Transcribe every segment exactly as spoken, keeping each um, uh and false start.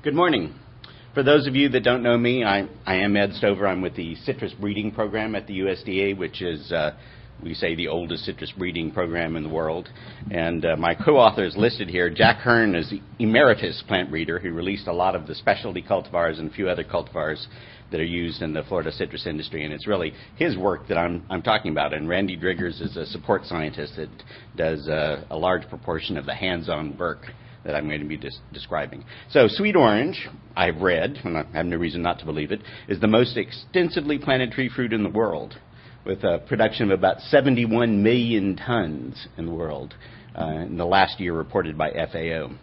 Good morning. For those of you that don't know me, I, I am Ed Stover. I'm with the citrus breeding program at the U S D A, which is, uh, we say, the oldest citrus breeding program in the world. And uh, my co-author is listed here. Jack Hearn is the emeritus plant breeder who released a lot of the specialty cultivars and a few other cultivars that are used in the Florida citrus industry. And it's really his work that I'm, I'm talking about. And Randy Driggers is a support scientist that does uh, a large proportion of the hands-on work that I'm going to be des- describing. So sweet orange, I've read, and I have no reason not to believe it, is the most extensively planted tree fruit in the world, with a production of about seventy-one million tons in the world uh, in the last year reported by F A O.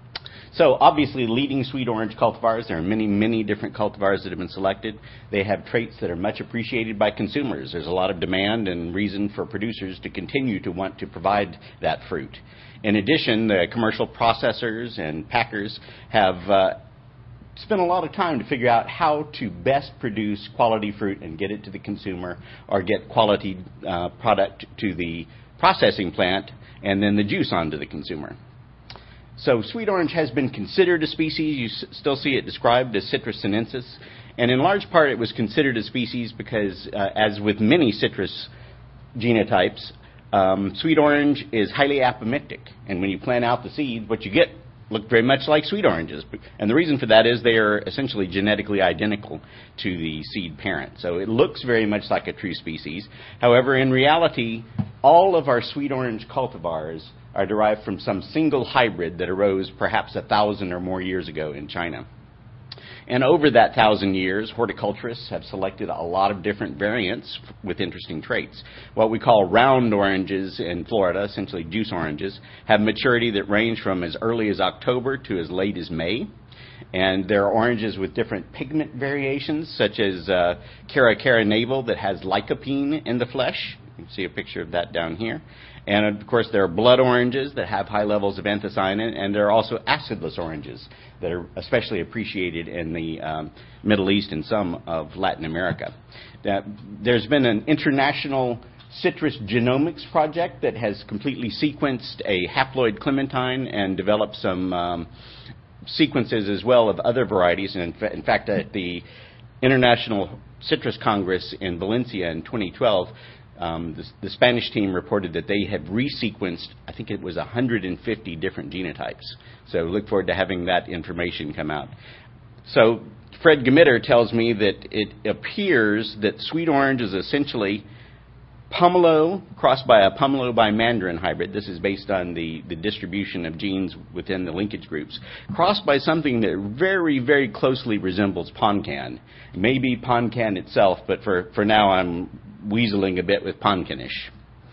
So obviously leading sweet orange cultivars, there are many, many different cultivars that have been selected. They have traits that are much appreciated by consumers. There's a lot of demand and reason for producers to continue to want to provide that fruit. In addition, the commercial processors and packers have uh, spent a lot of time to figure out how to best produce quality fruit and get it to the consumer, or get quality uh, product to the processing plant and then the juice onto the consumer. So sweet orange has been considered a species. You s- still see it described as Citrus sinensis. And in large part it was considered a species because, uh, as with many citrus genotypes, um, sweet orange is highly apomictic. And when you plant out the seed, what you get look very much like sweet oranges. And the reason for that is they are essentially genetically identical to the seed parent. So it looks very much like a true species. However, in reality, all of our sweet orange cultivars are derived from some single hybrid that arose perhaps a thousand or more years ago in China. And over that thousand years, horticulturists have selected a lot of different variants f- with interesting traits. What we call round oranges in Florida, essentially juice oranges, have maturity that range from as early as October to as late as May. And there are oranges with different pigment variations, such as uh, Cara Cara navel that has lycopene in the flesh. You can see a picture of that down here. And, of course, there are blood oranges that have high levels of anthocyanin, and there are also acidless oranges that are especially appreciated in the um, Middle East and some of Latin America. Now, there's been an international citrus genomics project that has completely sequenced a haploid clementine and developed some um, sequences as well of other varieties. And in, fa- in fact, at the International Citrus Congress in Valencia in twenty twelve, Um, the, the Spanish team reported that they have resequenced, I think it was one hundred fifty different genotypes. So look forward to having that information come out. So Fred Gemitter tells me that it appears that sweet orange is essentially Pomelo crossed by a Pomelo by Mandarin hybrid. This is based on the, the distribution of genes within the linkage groups, crossed by something that very, very closely resembles Poncan. Maybe Poncan itself, but for, for now I'm weaseling a bit with Poncanish.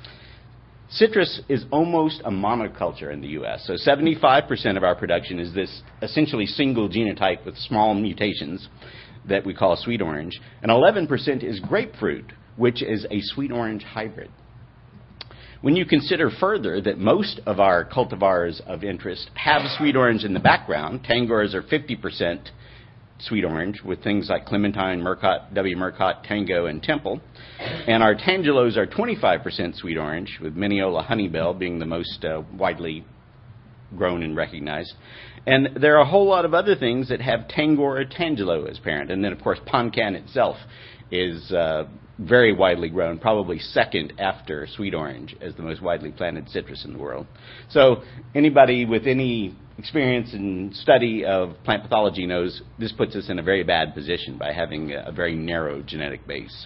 Citrus is almost a monoculture in the U S, so seventy-five percent of our production is this essentially single genotype with small mutations that we call sweet orange, and eleven percent is grapefruit, which is a sweet orange hybrid. When you consider further that most of our cultivars of interest have sweet orange in the background, Tangors are fifty percent sweet orange, with things like Clementine, Murcott, W. Murcott, Tango, and Temple. And our Tangelos are twenty-five percent sweet orange, with Mineola Honeybell being the most uh, widely grown and recognized. And there are a whole lot of other things that have Tangor or Tangelo as parent. And then, of course, Poncan itself is uh, very widely grown, probably second after sweet orange as the most widely planted citrus in the world. So anybody with any experience and study of plant pathology knows this puts us in a very bad position by having a very narrow genetic base.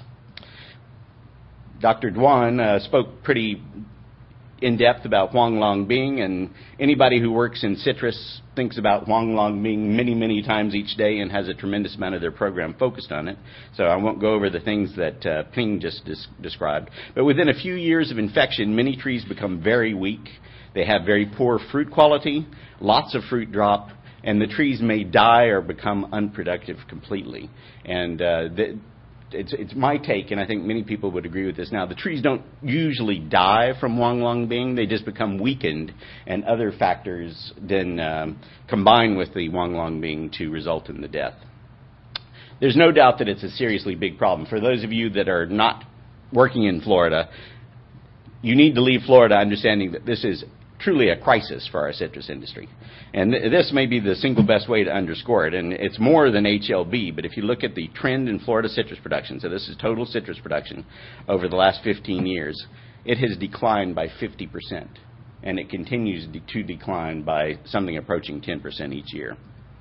Doctor Duan uh, spoke pretty in depth about Huang Long Bing, and anybody who works in citrus thinks about Huang Long Bing many, many times each day and has a tremendous amount of their program focused on it. So I won't go over the things that uh, Ping just dis- described. But within a few years of infection, many trees become very weak. They have very poor fruit quality, lots of fruit drop, and the trees may die or become unproductive completely. And uh, the, It's, it's my take, and I think many people would agree with this now. The trees don't usually die from Huang Long Bing. They just become weakened, and other factors then um, combine with the Huang Long Bing to result in the death. There's no doubt that it's a seriously big problem. For those of you that are not working in Florida, you need to leave Florida understanding that this is truly a crisis for our citrus industry. And th- this may be the single best way to underscore it, and it's more than H L B, but if you look at the trend in Florida citrus production, so this is total citrus production over the last fifteen years, it has declined by fifty percent, and it continues de- to decline by something approaching ten percent each year.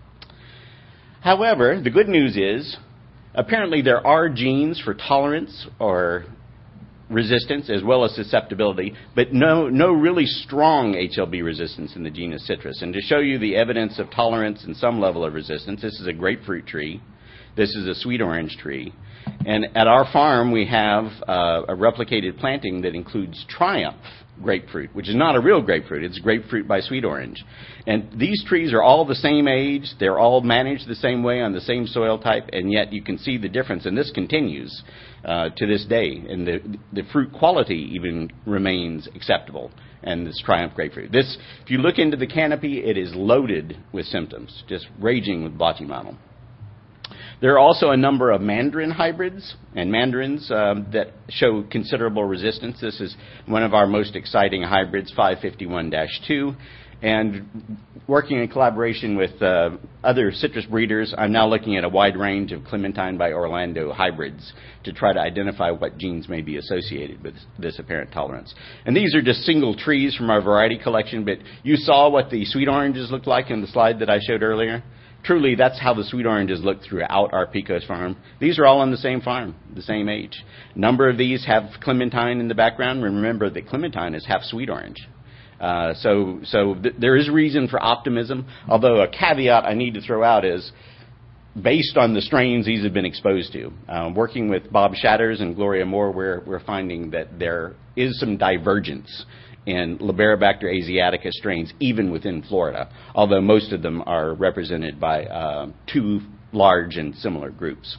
However, the good news is, apparently there are genes for tolerance or resistance as well as susceptibility, but no, no really strong H L B resistance in the genus Citrus. And to show you the evidence of tolerance and some level of resistance, this is a grapefruit tree. This is a sweet orange tree. And at our farm, we have uh, a replicated planting that includes Triumph grapefruit, which is not a real grapefruit. It's grapefruit by sweet orange. And these trees are all the same age. They're all managed the same way on the same soil type, and yet you can see the difference. And this continues uh, to this day. And the, the fruit quality even remains acceptable. And this Triumph grapefruit. This, if you look into the canopy, it is loaded with symptoms, just raging with blotchy mottle. There are also a number of mandarin hybrids and mandarins um, that show considerable resistance. This is one of our most exciting hybrids, five fifty-one dash two. And working in collaboration with uh, other citrus breeders, I'm now looking at a wide range of Clementine by Orlando hybrids to try to identify what genes may be associated with this apparent tolerance. And these are just single trees from our variety collection, but you saw what the sweet oranges looked like in the slide that I showed earlier. Truly, that's how the sweet oranges look throughout our Pecos farm. These are all on the same farm, the same age. A number of these have Clementine in the background. Remember that Clementine is half sweet orange. Uh, so so th- there is reason for optimism, although a caveat I need to throw out is, based on the strains these have been exposed to. Uh, working with Bob Shatters and Gloria Moore, we're, we're finding that there is some divergence in Liberibacter asiatica strains, even within Florida, although most of them are represented by uh, two large and similar groups.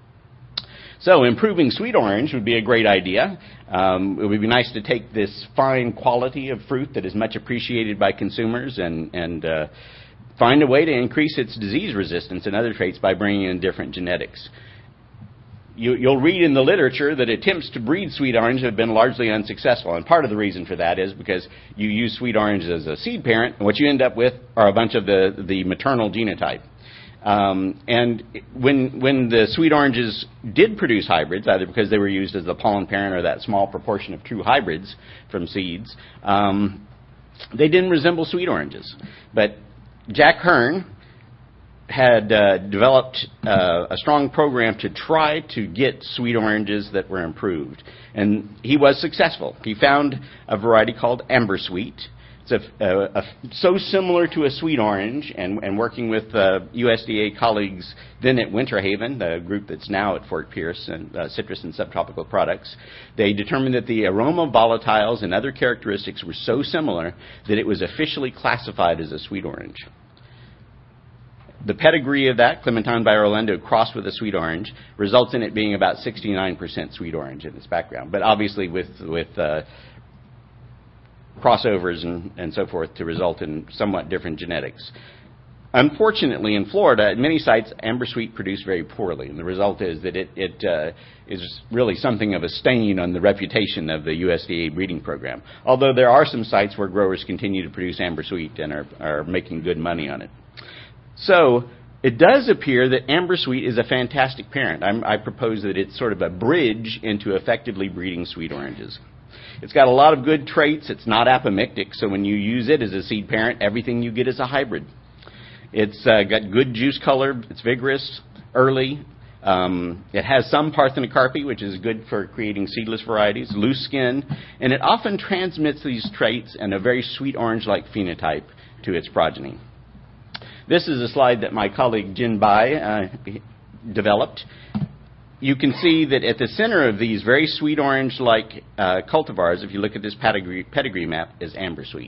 So improving sweet orange would be a great idea. Um, it would be nice to take this fine quality of fruit that is much appreciated by consumers and, and uh, find a way to increase its disease resistance and other traits by bringing in different genetics. You, you'll read in the literature that attempts to breed sweet orange have been largely unsuccessful. And part of the reason for that is because you use sweet orange as a seed parent, and what you end up with are a bunch of the, the maternal genotype. Um, and when when the sweet oranges did produce hybrids, either because they were used as the pollen parent or that small proportion of true hybrids from seeds, um, they didn't resemble sweet oranges. But Jack Hearn had uh, developed uh, a strong program to try to get sweet oranges that were improved. And he was successful. He found a variety called Amber Sweet. It's a, a, a, so similar to a sweet orange, and, and working with uh, U S D A colleagues then at Winter Haven, the group that's now at Fort Pierce, and uh, Citrus and Subtropical Products, they determined that the aroma volatiles and other characteristics were so similar that it was officially classified as a sweet orange. The pedigree of that, Clementine by Orlando crossed with a sweet orange, results in it being about sixty-nine percent sweet orange in its background, but obviously with, with uh, crossovers and, and so forth to result in somewhat different genetics. Unfortunately, in Florida, at many sites, Amber Sweet produced very poorly, and the result is that it, it uh, is really something of a stain on the reputation of the U S D A breeding program, although there are some sites where growers continue to produce Amber Sweet and are, are making good money on it. So it does appear that Amber Sweet is a fantastic parent. I'm, I propose that it's sort of a bridge into effectively breeding sweet oranges. It's got a lot of good traits. It's not apomictic, so when you use it as a seed parent, everything you get is a hybrid. It's uh, got good juice color. It's vigorous, early. Um, it has some parthenocarpy, which is good for creating seedless varieties, loose skin, and it often transmits these traits and a very sweet orange-like phenotype to its progeny. This is a slide that my colleague Jin Bai uh, developed. You can see that at the center of these very sweet orange-like uh, cultivars, if you look at this pedigree, pedigree map, is Amber Sweet.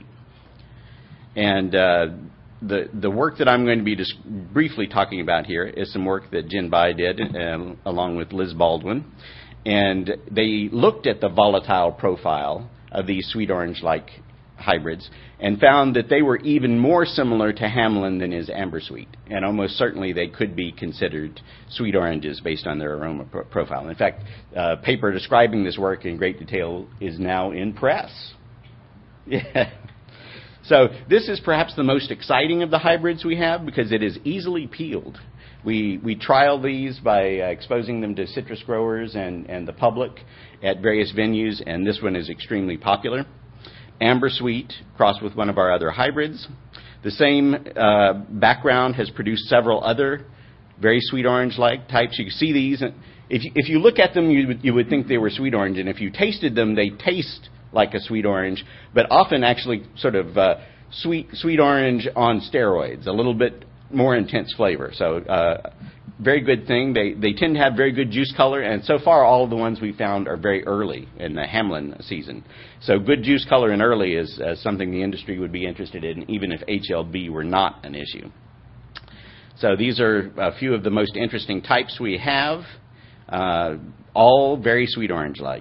And uh, the the work that I'm going to be just briefly talking about here is some work that Jin Bai did uh, along with Liz Baldwin. And they looked at the volatile profile of these sweet orange-like hybrids and found that they were even more similar to Hamlin than is Amber Sweet. And almost certainly they could be considered sweet oranges based on their aroma pro- profile. In fact, a paper describing this work in great detail is now in press. Yeah. So this is perhaps the most exciting of the hybrids we have because it is easily peeled. We we trial these by uh, exposing them to citrus growers and, and the public at various venues, and this one is extremely popular. Amber Sweet crossed with one of our other hybrids. The same uh, background has produced several other very sweet orange-like types. You can see these. If you, if you look at them, you would, you would think they were sweet orange, and if you tasted them, they taste like a sweet orange, but often actually sort of uh, sweet sweet orange on steroids, a little bit more intense flavor. So uh, very good thing. They they tend to have very good juice color, and so far all of the ones we found are very early in the Hamlin season. So good juice color and early is uh, something the industry would be interested in, even if H L B were not an issue. So these are a few of the most interesting types we have, uh, all very sweet orange-like.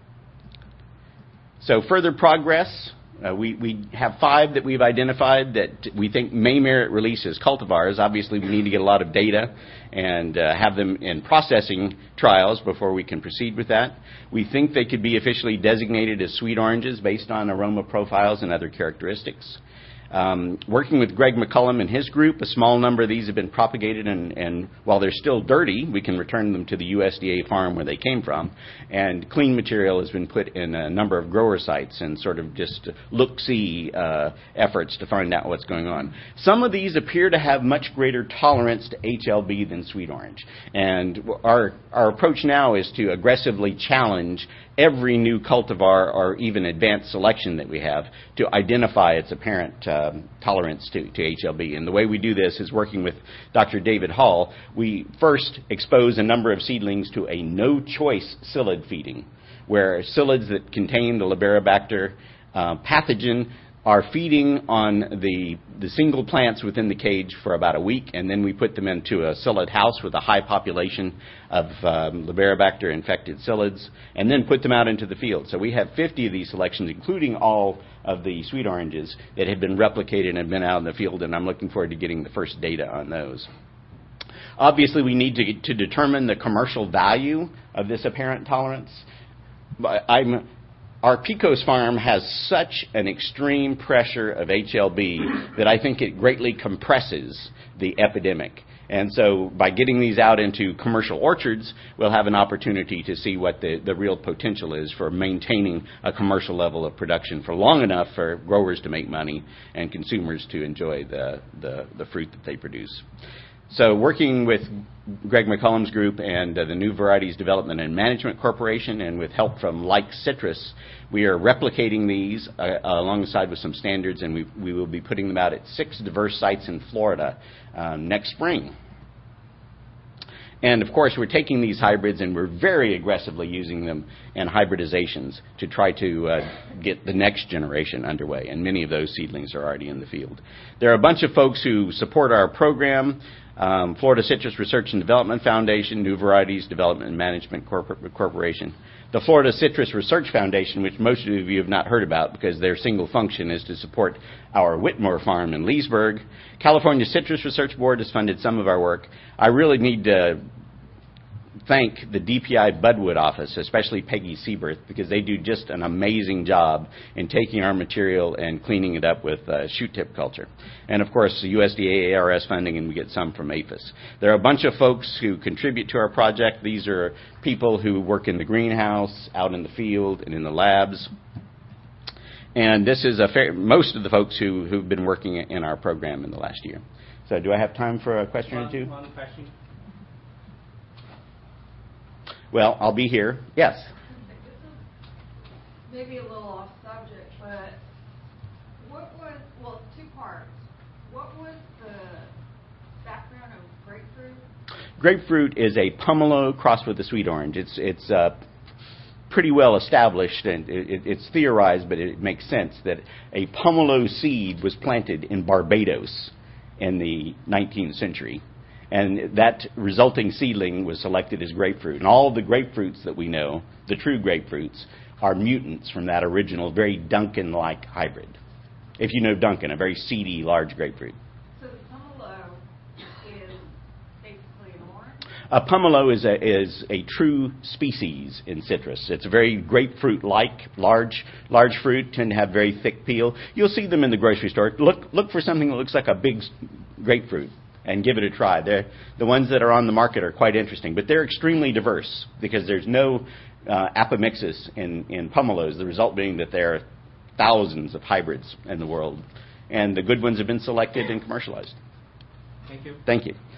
So further progress. Uh, we, we have five that we've identified that we think may merit release as cultivars. Obviously, we need to get a lot of data and uh, have them in processing trials before we can proceed with that. We think they could be officially designated as sweet oranges based on aroma profiles and other characteristics. Um, working with Greg McCullum and his group, a small number of these have been propagated, and, and while they're still dirty, we can return them to the U S D A farm where they came from. And clean material has been put in a number of grower sites and sort of just look-see uh, efforts to find out what's going on. Some of these appear to have much greater tolerance to H L B than sweet orange. And our, our approach now is to aggressively challenge every new cultivar or even advanced selection that we have to identify its apparent um, tolerance to, to H L B. And the way we do this is working with Doctor David Hall. We first expose a number of seedlings to a no-choice psyllid feeding, where psyllids that contain the Liberibacter uh, pathogen are feeding on the, the single plants within the cage for about a week, and then we put them into a psyllid house with a high population of um, Liberibacter infected psyllids, and then put them out into the field. So we have fifty of these selections, including all of the sweet oranges that have been replicated and have been out in the field, and I'm looking forward to getting the first data on those. Obviously, we need to, to determine the commercial value of this apparent tolerance. I'm Our Pecos farm has such an extreme pressure of H L B that I think it greatly compresses the epidemic. And so by getting these out into commercial orchards, we'll have an opportunity to see what the, the real potential is for maintaining a commercial level of production for long enough for growers to make money and consumers to enjoy the, the, the fruit that they produce. So working with Greg McCullum's group and uh, the New Varieties Development and Management Corporation, and with help from Like Citrus, we are replicating these uh, alongside with some standards, and we, we will be putting them out at six diverse sites in Florida um, next spring. And, of course, we're taking these hybrids and we're very aggressively using them in hybridizations to try to uh, get the next generation underway, and many of those seedlings are already in the field. There are a bunch of folks who support our program. Um, Florida Citrus Research and Development Foundation, New Varieties Development and Management Corpor- Corporation, the Florida Citrus Research Foundation, which most of you have not heard about because their single function is to support our Whitmore farm in Leesburg. California Citrus Research Board has funded some of our work. I really need to thank the D P I Budwood office, especially Peggy Seaberth, because they do just an amazing job in taking our material and cleaning it up with uh, shoot tip culture. And, of course, the U S D A A R S funding, and we get some from A P H I S. There are a bunch of folks who contribute to our project. These are people who work in the greenhouse, out in the field, and in the labs. And this is a fair, most of the folks who, who've been working in our program in the last year. So do I have time for a question one, or two? One question. Well, I'll be here. Yes? Maybe a little off subject, but what was, well, two parts. What was the background of grapefruit? Grapefruit is a pomelo crossed with a sweet orange. It's it's uh, pretty well established, and it, it, it's theorized, but it makes sense that a pomelo seed was planted in Barbados in the nineteenth century. And that resulting seedling was selected as grapefruit. And all the grapefruits that we know, the true grapefruits, are mutants from that original, very Duncan-like hybrid. If you know Duncan, a very seedy, large grapefruit. So the pomelo is basically an orange? A pomelo is a, is a true species in citrus. It's a very grapefruit-like, large large fruit, tend to have very thick peel. You'll see them in the grocery store. Look look for something that looks like a big grapefruit and give it a try. They're, the ones that are on the market are quite interesting, but they're extremely diverse because there's no uh, apomixis in, in pomelos, the result being that there are thousands of hybrids in the world, and the good ones have been selected and commercialized. Thank you. Thank you.